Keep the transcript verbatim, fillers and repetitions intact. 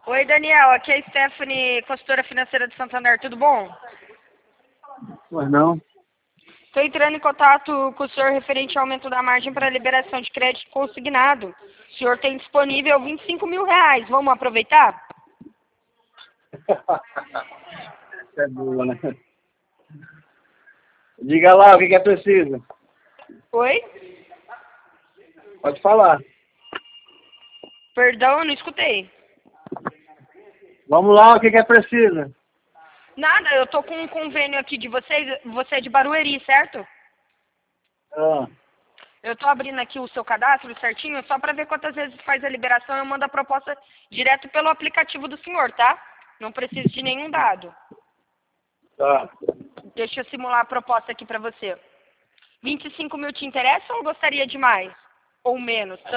Oi, Daniel. Aqui é a Stephanie, consultora financeira de Santander. Tudo bom? Pois não. Estou entrando em contato com o senhor referente ao aumento da margem para liberação de crédito consignado. O senhor tem disponível vinte e cinco mil reais. Vamos aproveitar? Essa é boa, né? Diga lá o que que é preciso. Oi? Pode falar. Perdão, não escutei. Vamos lá, o que que é preciso. Nada, eu tô com um convênio aqui de vocês. Você é de Barueri, certo? Ah, Eu tô abrindo aqui o seu cadastro certinho, só para ver quantas vezes faz a liberação. Eu mando a proposta direto pelo aplicativo do senhor, tá? Não preciso de nenhum dado. tá. Deixa eu simular a proposta aqui para você. vinte e cinco mil te interessa ou gostaria de mais? Ou menos?